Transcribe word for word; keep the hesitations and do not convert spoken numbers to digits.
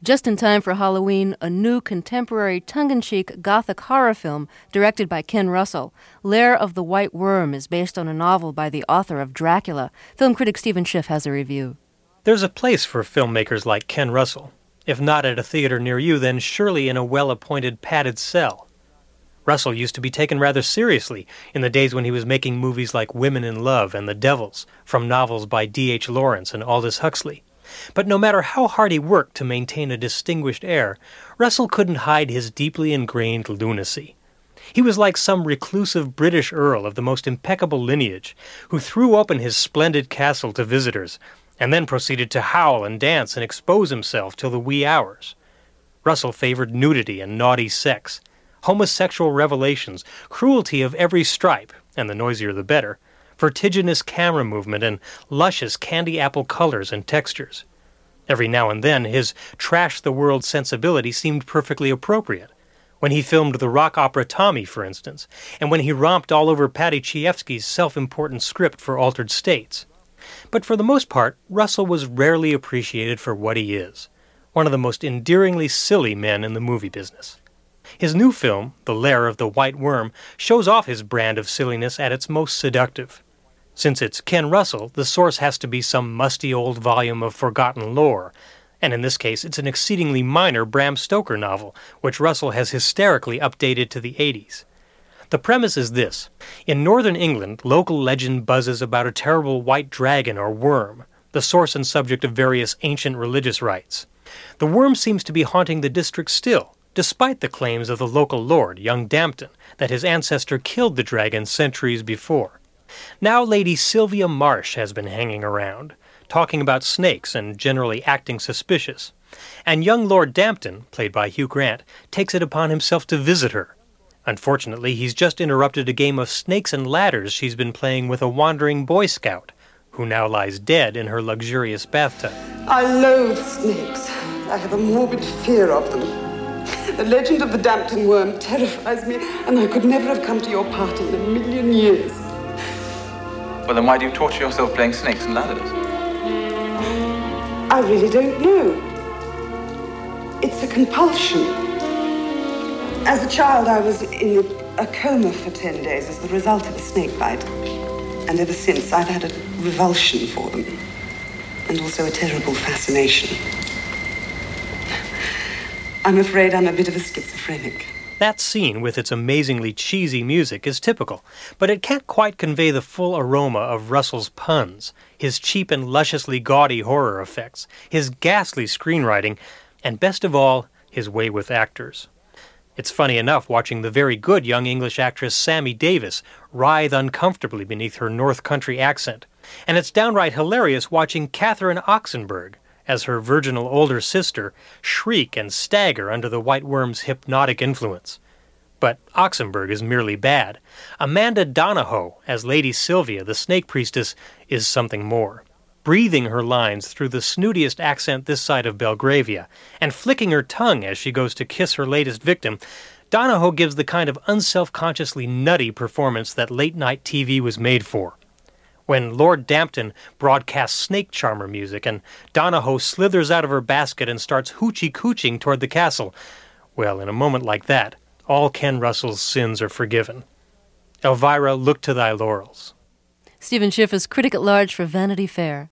Just in time for Halloween, a new contemporary tongue-in-cheek gothic horror film directed by Ken Russell. Lair of the White Worm is based on a novel by the author of Dracula. Film critic Stephen Schiff has a review. There's a place for filmmakers like Ken Russell. If not at a theater near you, then surely in a well-appointed padded cell. Russell used to be taken rather seriously in the days when he was making movies like Women in Love and The Devils, from novels by D H Lawrence and Aldous Huxley. But no matter how hard he worked to maintain a distinguished air, Russell couldn't hide his deeply ingrained lunacy. He was like some reclusive British earl of the most impeccable lineage, who threw open his splendid castle to visitors, and then proceeded to howl and dance and expose himself till the wee hours. Russell favored nudity and naughty sex, homosexual revelations, cruelty of every stripe, and the noisier the better, vertiginous camera movement, and luscious candy apple colors and textures. Every now and then, his trash-the-world sensibility seemed perfectly appropriate. When he filmed the rock opera Tommy, for instance, and when he romped all over Paddy Chayefsky's self-important script for Altered States. But for the most part, Russell was rarely appreciated for what he is, one of the most endearingly silly men in the movie business. His new film, The Lair of the White Worm, shows off his brand of silliness at its most seductive. Since it's Ken Russell, the source has to be some musty old volume of forgotten lore, and in this case it's an exceedingly minor Bram Stoker novel, which Russell has hysterically updated to the eighties. The premise is this. In northern England, local legend buzzes about a terrible white dragon or worm, the source and subject of various ancient religious rites. The worm seems to be haunting the district still, despite the claims of the local lord, young Dampton, that his ancestor killed the dragon centuries before. Now Lady Sylvia Marsh has been hanging around, talking about snakes and generally acting suspicious. And young Lord Dampton, played by Hugh Grant, takes it upon himself to visit her. Unfortunately, he's just interrupted a game of snakes and ladders she's been playing with a wandering Boy Scout, who now lies dead in her luxurious bathtub. I loathe snakes. I have a morbid fear of them. The legend of the Dampton worm terrifies me, and I could never have come to your party in a million years. Well, then why do you torture yourself playing snakes and ladders? I really don't know. It's a compulsion. As a child, I was in a coma for ten days as the result of a snake bite. And ever since, I've had a revulsion for them. And also a terrible fascination. I'm afraid I'm a bit of a schizophrenic. That scene, with its amazingly cheesy music, is typical, but it can't quite convey the full aroma of Russell's puns, his cheap and lusciously gaudy horror effects, his ghastly screenwriting, and best of all, his way with actors. It's funny enough watching the very good young English actress Sammy Davis writhe uncomfortably beneath her North Country accent, and it's downright hilarious watching Catherine Oxenberg, as her virginal older sister, shriek and stagger under the white worm's hypnotic influence. But Oxenberg is merely bad. Amanda Donahoe, as Lady Sylvia, the snake priestess, is something more. Breathing her lines through the snootiest accent this side of Belgravia, and flicking her tongue as she goes to kiss her latest victim, Donahoe gives the kind of unselfconsciously nutty performance that late-night T V was made for. When Lord Dampton broadcasts snake charmer music and Donahoe slithers out of her basket and starts hoochie-cooching toward the castle, well, in a moment like that, all Ken Russell's sins are forgiven. Elvira, look to thy laurels. Stephen Schiff is critic at large for Vanity Fair.